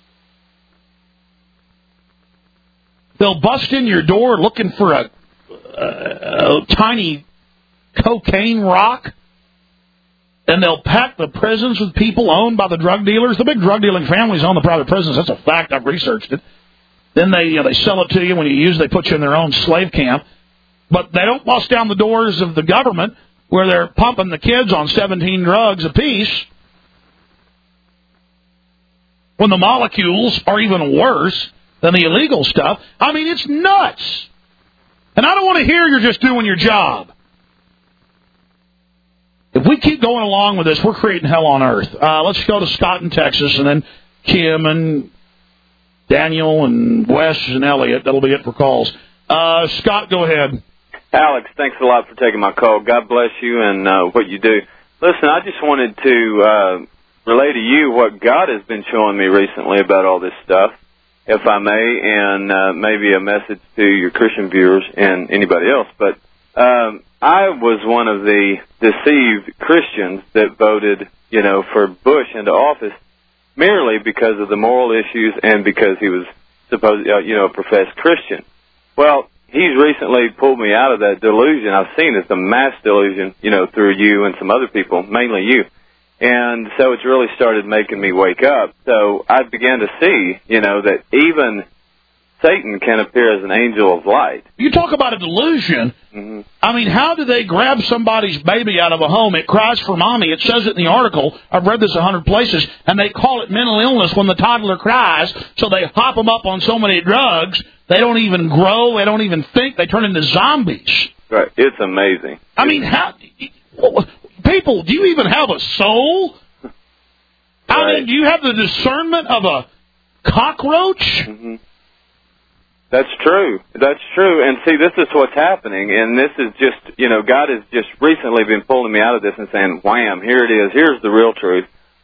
They'll bust in your door looking for a, a, a tiny cocaine rock, and they'll pack the prisons with people owned by the drug dealers. The big drug dealing families own the private prisons. That's a fact. I've researched it. Then they, you know, they sell it to you. When you use it, they put you in their own slave camp. But they don't bust down the doors of the government where they're pumping the kids on seventeen drugs apiece, when the molecules are even worse than the illegal stuff. I mean, it's nuts. And I don't want to hear you're just doing your job. If we keep going along with this, we're creating hell on earth. Uh, let's go to Scott in Texas, and then Kim and Daniel and Wes and Elliot. That'll be it for calls. Uh, Scott, go ahead. Alex, thanks a lot for taking my call. God bless you and uh, what you do. Listen, I just wanted to uh, relay to you what God has been showing me recently about all this stuff, if I may, and uh, maybe a message to your Christian viewers and anybody else. But um, I was one of the deceived Christians that voted, you know, for Bush into office merely because of the moral issues and because he was supposed, uh, you know, a professed Christian. Well, he's recently pulled me out of that delusion. I've seen it's a mass delusion, you know, through you and some other people, mainly you. And so it's really started making me wake up. So I began to see, you know, that even Satan can appear as an angel of light. You talk about a delusion. Mm-hmm. I mean, how do they grab somebody's baby out of a home? It cries for mommy. It says it in the article. I've read this a hundred places. And they call it mental illness when the toddler cries. So they hop them up on so many drugs. They don't even grow. They don't even think. They turn into zombies. Right. It's amazing. I mean, how... People, do you even have a soul? Right. I mean, do you have the discernment of a cockroach? Mm-hmm. That's true. That's true. And see, this is what's happening, and this is just, you know, God has just recently been pulling me out of this and saying, wham, here it is. Here's the real truth.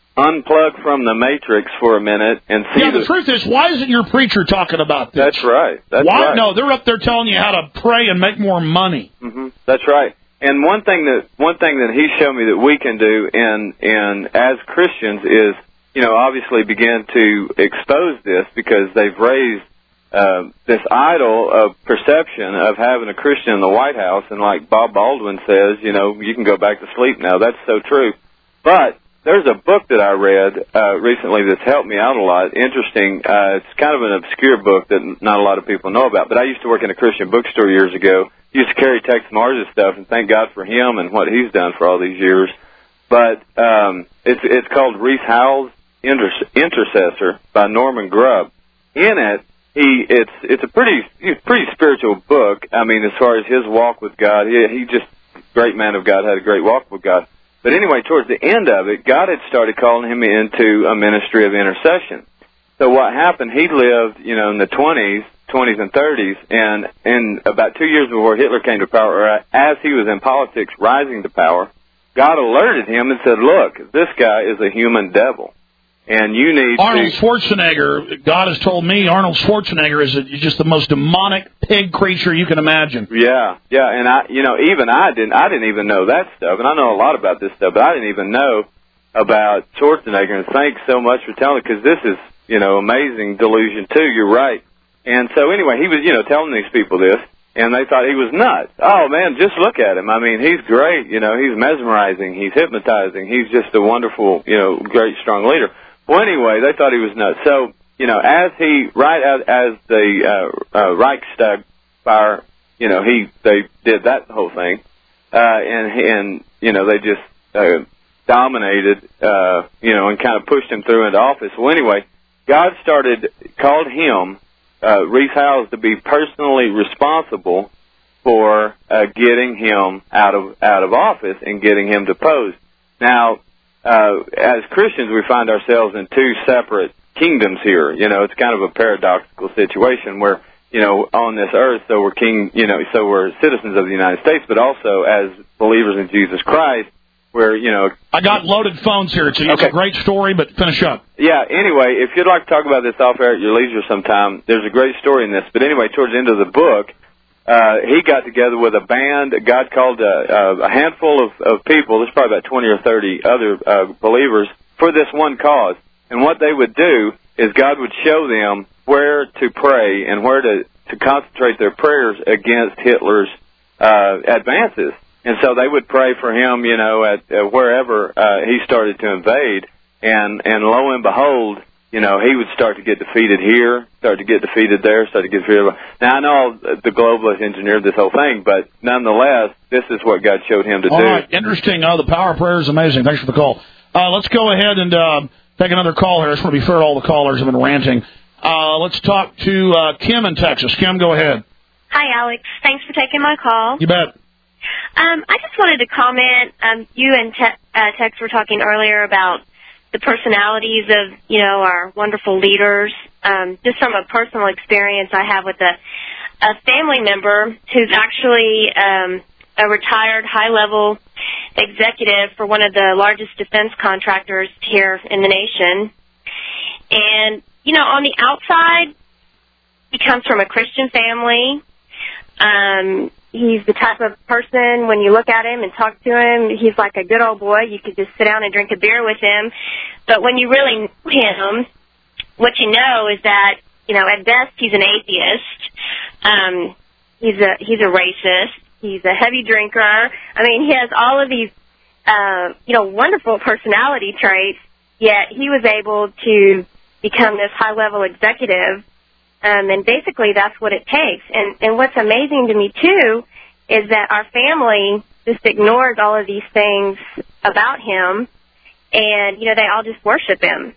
Unplug from the matrix for a minute and see. Yeah, the, the truth is, why isn't your preacher talking about this? That's right. That's why? right. No, they're up there telling you how to pray and make more money. Mm-hmm. That's right. And one thing that one thing that he showed me that we can do, in in as Christians, is, you know, obviously begin to expose this, because they've raised uh, this idol of perception of having a Christian in the White House, and like Bob Baldwin says, you know, you can go back to sleep now. That's so true. But there's a book that I read uh, recently that's helped me out a lot. Interesting. Uh, it's kind of an obscure book that not a lot of people know about. But I used to work in a Christian bookstore years ago. Used to carry Tex Mars' stuff, and thank God for him and what he's done for all these years. But um, it's it's called Reese Howells' Inter- Intercessor by Norman Grubb. In it, he it's it's a pretty pretty spiritual book. I mean, as far as his walk with God, he, he just great man of God, had a great walk with God. But anyway, towards the end of it, God had started calling him into a ministry of intercession. So what happened? He lived, you know, in the twenties. twenties and thirties, and in about two years before Hitler came to power, or as he was in politics rising to power, God alerted him and said, look, this guy is a human devil, and you need Arnold to... Schwarzenegger, God has told me Arnold Schwarzenegger is a, just the most demonic pig creature you can imagine. Yeah, yeah, and I, you know, even I didn't, I didn't even know that stuff, and I know a lot about this stuff, but I didn't even know about Schwarzenegger, and thanks so much for telling me, because this is, you know, amazing delusion too, you're right. And so anyway, he was, you know, telling these people this, and they thought he was nuts. Oh, man, just look at him. I mean, he's great. You know, he's mesmerizing. He's hypnotizing. He's just a wonderful, you know, great, strong leader. Well, anyway, they thought he was nuts. So, you know, as he, right as, as the uh, uh, Reichstag fire, you know, he, they did that whole thing, uh, and, and, you know, they just uh, dominated, uh, you know, and kind of pushed him through into office. Well, anyway, God started, called him, Uh, Reese Howells, to be personally responsible for uh, getting him out of out of office and getting him deposed. Now, uh, as Christians, we find ourselves in two separate kingdoms here. You know, it's kind of a paradoxical situation where, you know, on this earth, so we're king, you know, so we're citizens of the United States, but also as believers in Jesus Christ, where, you know... I got loaded phones here. It's, it's okay. a great story, but finish up. Yeah, anyway, if you'd like to talk about this off air at your leisure sometime, there's a great story in this. But anyway, towards the end of the book, uh, he got together with a band. God called a, a handful of, of people, there's probably about twenty or thirty other uh, believers, for this one cause. And what they would do is God would show them where to pray and where to, to concentrate their prayers against Hitler's uh, advances. And so they would pray for him, you know, at uh, wherever uh, he started to invade. And, and lo and behold, you know, he would start to get defeated here, start to get defeated there, start to get defeated. Now, I know the globalists engineered this whole thing, but nonetheless, this is what God showed him to All do. right, interesting. Oh, the power of prayer is amazing. Thanks for the call. Uh, let's go ahead and uh, take another call here. I just want to be fair to all the callers who have been ranting. Uh, let's talk to uh, Kim in Texas. Kim, go ahead. Hi, Alex. Thanks for taking my call. You bet. Um, I just wanted to comment. Um, you and Te- uh, Tex were talking earlier about the personalities of, you know, our wonderful leaders. Um, just from a personal experience I have with a, a family member who's actually um, a retired high-level executive for one of the largest defense contractors here in the nation. And, you know, on the outside, he comes from a Christian family. Um, he's the type of person, when you look at him and talk to him, he's like a good old boy. You could just sit down and drink a beer with him. But when you really know him, what you know is that, you know, at best he's an atheist. Um, he's a he's a racist. He's a heavy drinker. I mean, he has all of these, uh, you know, wonderful personality traits, yet he was able to become this high-level executive Um, and basically that's what it takes. And, and what's amazing to me, too, is that our family just ignores all of these things about him, and, you know, they all just worship him.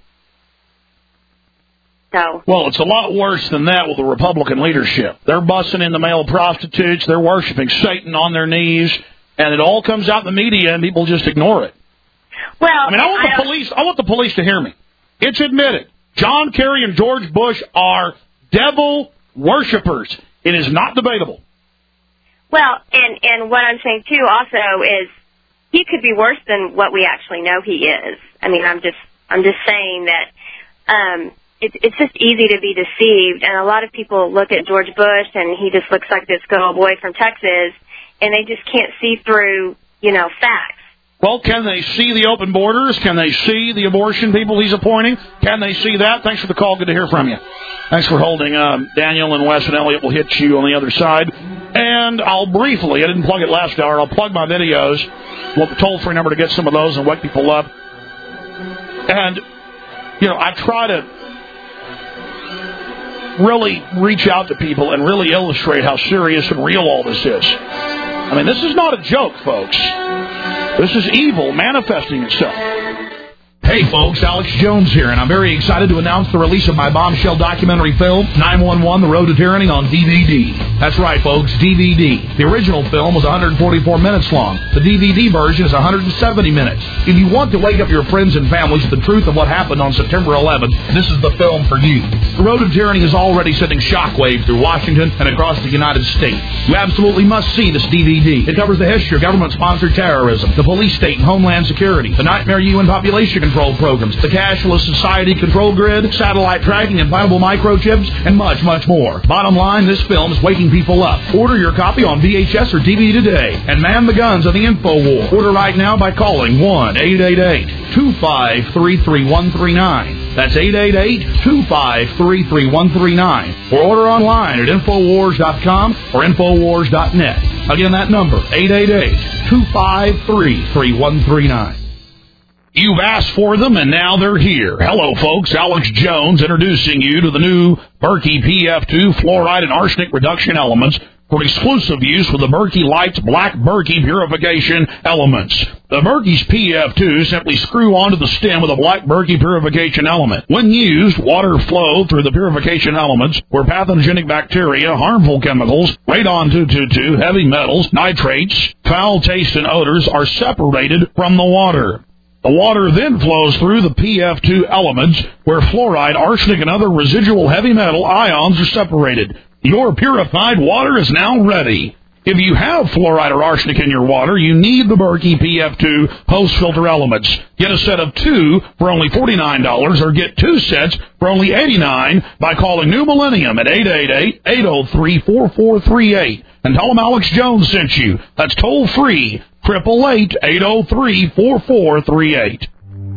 So. Well, it's a lot worse than that with the Republican leadership. They're busting in the male prostitutes. They're worshiping Satan on their knees, and it all comes out in the media, and people just ignore it. Well, I mean, I want I the police. I want the police to hear me. It's admitted. John Kerry and George Bush are devil worshippers. It is not debatable. Well, and and what I'm saying too also is he could be worse than what we actually know he is. I mean, I'm just I'm just saying that. Um, It's, it's just easy to be deceived, and a lot of people look at George Bush, and he just looks like this good old boy from Texas, and they just can't see through, you know, facts. Well, can they see the open borders? Can they see the abortion people he's appointing? Can they see that? Thanks for the call. Good to hear from you. Thanks for holding. Um, Daniel and Wes and Elliot will hit you on the other side. And I'll briefly, I didn't plug it last hour, I'll plug my videos. We'll have the toll-free number to get some of those and wake people up. And, you know, I try to really reach out to people and really illustrate how serious and real all this is. I mean, this is not a joke, folks. This is evil manifesting itself. Hey folks, Alex Jones here, and I'm very excited to announce the release of my bombshell documentary film, nine one one, The Road to Tyranny, on D V D. That's right folks, D V D. The original film was one hundred forty-four minutes long. The D V D version is one hundred seventy minutes. If you want to wake up your friends and families to the truth of what happened on September eleventh, this is the film for you. The Road to Tyranny is already sending shockwaves through Washington and across the United States. You absolutely must see this D V D. It covers the history of government-sponsored terrorism, the police state and homeland security, the nightmare U N population control programs, the cashless society control grid, satellite tracking, implantable microchips, and much, much more. Bottom line, this film is waking people up. Order your copy on V H S or D V D today and man the guns of the info war. Order right now by calling one eight eight eight, two five three, three one three nine. That's eight eight eight, two five three, three one three nine. Or order online at infowars dot com or infowars dot net. Again, that number, eight eight eight, two five three, three one three nine. You've asked for them, and now they're here. Hello, folks. Alex Jones introducing you to the new Berkey P F two fluoride and arsenic reduction elements for exclusive use with the Berkey Lights Black Berkey purification elements. The Berkey's P F two simply screw onto the stem with a Black Berkey purification element. When used, water flow through the purification elements where pathogenic bacteria, harmful chemicals, radon two twenty-two, heavy metals, nitrates, foul taste, and odors are separated from the water. The water then flows through the P F two elements where fluoride, arsenic, and other residual heavy metal ions are separated. Your purified water is now ready. If you have fluoride or arsenic in your water, you need the Berkey P F two post-filter elements. Get a set of two for only forty-nine dollars or get two sets for only eighty-nine dollars by calling New Millennium at eight eight eight, eight oh three, four four three eight. And tell them Alex Jones sent you. That's toll-free, eight eight eight, eight oh three, four four three eight.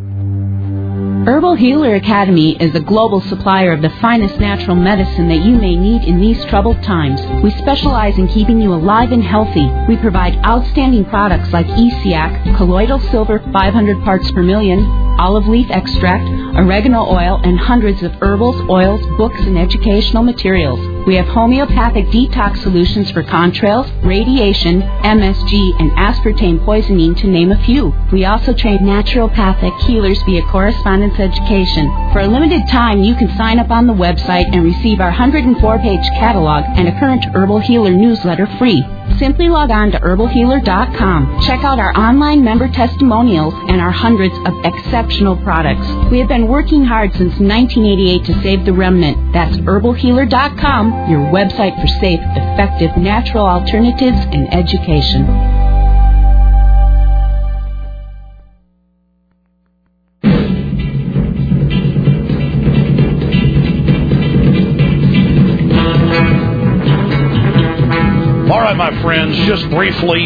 Herbal Healer Academy is a global supplier of the finest natural medicine that you may need in these troubled times. We specialize in keeping you alive and healthy. We provide outstanding products like E C A C, colloidal silver five hundred parts per million, olive leaf extract, oregano oil, and hundreds of herbals, oils, books, and educational materials. We have homeopathic detox solutions for contrails, radiation, M S G, and aspartame poisoning, to name a few. We also train naturopathic healers via correspondence education. For a limited time, you can sign up on the website and receive our one hundred four page catalog and a current Herbal Healer newsletter free. Simply log on to herbal healer dot com. Check out our online member testimonials and our hundreds of exceptional products. We have been working hard since nineteen eighty-eight to save the remnant. That's herbal healer dot com, your website for safe, effective, natural alternatives and education. All right, my friends, just briefly,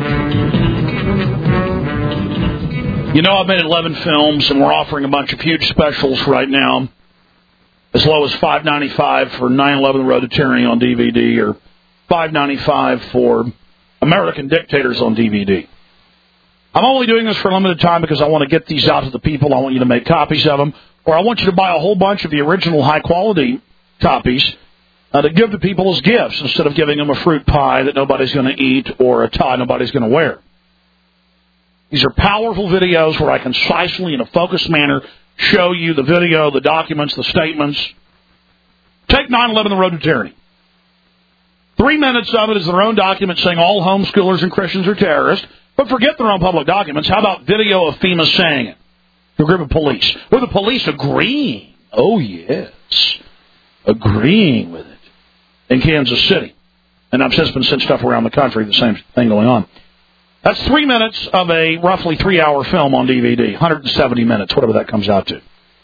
you know I've made eleven films, and we're offering a bunch of huge specials right now, as low as five ninety-five for nine eleven The Road to Tyranny on D V D, or five ninety-five for American Dictators on D V D. I'm only doing this for a limited time because I want to get these out to the people. I want you to make copies of them, or I want you to buy a whole bunch of the original high-quality copies uh, to give to people as gifts instead of giving them a fruit pie that nobody's going to eat or a tie nobody's going to wear. These are powerful videos where I concisely, in a focused manner, show you the video, the documents, the statements. Take nine eleven, the road to tyranny. Three minutes of it is their own document saying all homeschoolers and Christians are terrorists, but forget their own public documents. How about video of FEMA saying it to a group of police? Or the police agreeing. Oh, yes. Agreeing with it in Kansas City. And I've since been sent stuff around the country, the same thing going on. That's three minutes of a roughly three-hour film on D V D, one hundred seventy minutes, whatever that comes out to.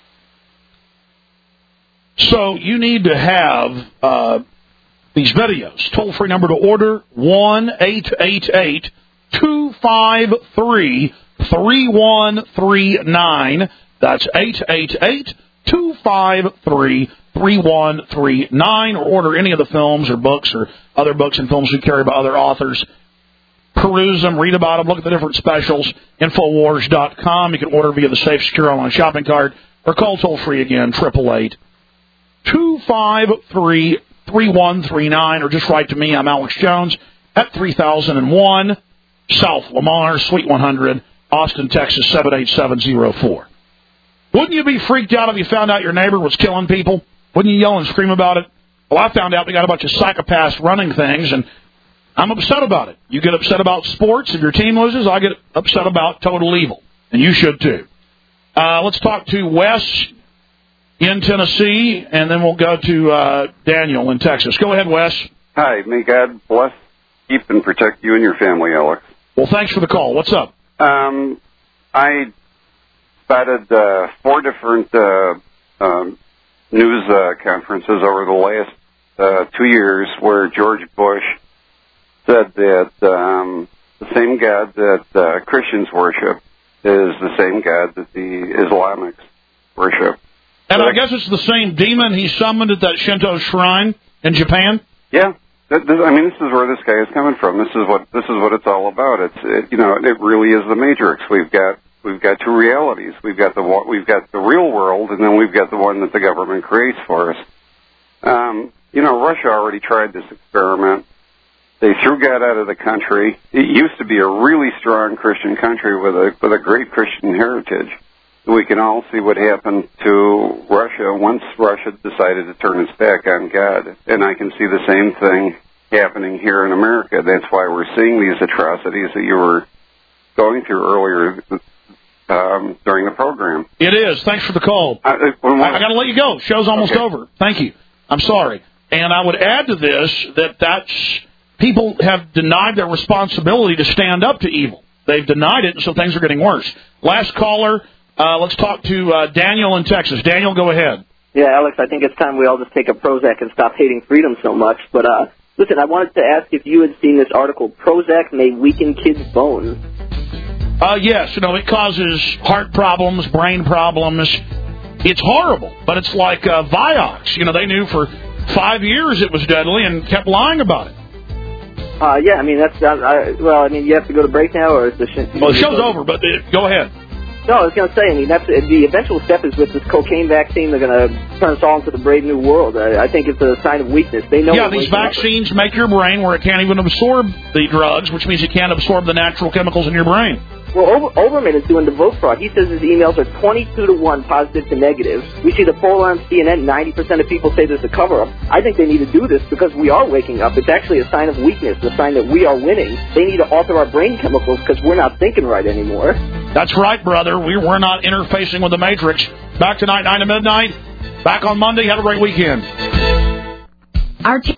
So you need to have uh, these videos. Toll-free number to order, one eight eight eight, two five three, three one three nine. That's eight eight eight, two five three, three one three nine. Or order any of the films or books or other books and films we carry by other authors. Peruse them, read about them, look at the different specials, Infowars dot com. You can order via the Safe Secure Online Shopping Cart or call toll-free again, eight eight eight, two five three, three one three nine, or just write to me. I'm Alex Jones at three thousand one South Lamar, Suite one hundred, Austin, Texas, seven eight seven zero four. Wouldn't you be freaked out if you found out your neighbor was killing people? Wouldn't you yell and scream about it? Well, I found out we got a bunch of psychopaths running things, and I'm upset about it. You get upset about sports. If your team loses, I get upset about total evil. And you should, too. Uh, let's talk to Wes in Tennessee, and then we'll go to uh, Daniel in Texas. Go ahead, Wes. Hi. May God bless, keep, and protect you and your family, Alex. Well, thanks for the call. What's up? Um, I spotted uh, four different uh, um, news uh, conferences over the last uh, two years where George Bush said that um, the same God that uh, Christians worship is the same God that the Islamics worship. And I guess it's the same demon he summoned at that Shinto shrine in Japan? Yeah. This, I mean, this is where this guy is coming from. This is what this is what it's all about. It's it, you know, it really is the Matrix. We've got we've got two realities. We've got the we've got the real world, and then we've got the one that the government creates for us. Um, you know, Russia already tried this experiment. They threw God out of the country. It used to be a really strong Christian country with a with a great Christian heritage. We can all see what happened to Russia once Russia decided to turn its back on God. And I can see the same thing happening here in America. That's why we're seeing these atrocities that you were going through earlier um, during the program. It is. Thanks for the call. I, I, I got to let you go. Show's almost okay. over. Thank you. I'm sorry. And I would add to this that that's... people have denied their responsibility to stand up to evil. They've denied it, and so things are getting worse. Last caller, uh, let's talk to uh, Daniel in Texas. Daniel, go ahead. Yeah, Alex, I think it's time we all just take a Prozac and stop hating freedom so much. But, uh, listen, I wanted to ask if you had seen this article, Prozac may weaken kids' bones. Uh, yes, you know, it causes heart problems, brain problems. It's horrible, but it's like uh, Vioxx. You know, they knew for five years it was deadly and kept lying about it. Uh, yeah, I mean, that's, uh, I, well, I mean, you have to go to break now, or is the sh- Well, the show's over, but uh, go ahead. No, I was going to say, I mean, that's, the eventual step is with this cocaine vaccine, they're going to turn us all into the brave new world. I, I think it's a sign of weakness. They know. Yeah, these vaccines make your brain where it can't even absorb the drugs, which means it can't absorb the natural chemicals in your brain. Well, Ober- Oberman is doing the vote fraud. He says his emails are twenty-two to one positive to negative. We see the poll on C N N, ninety percent of people say there's a cover-up. I think they need to do this because we are waking up. It's actually a sign of weakness, a sign that we are winning. They need to alter our brain chemicals because we're not thinking right anymore. That's right, brother. We, we're not interfacing with the Matrix. Back tonight, nine to midnight. Back on Monday. Have a great weekend. Our t-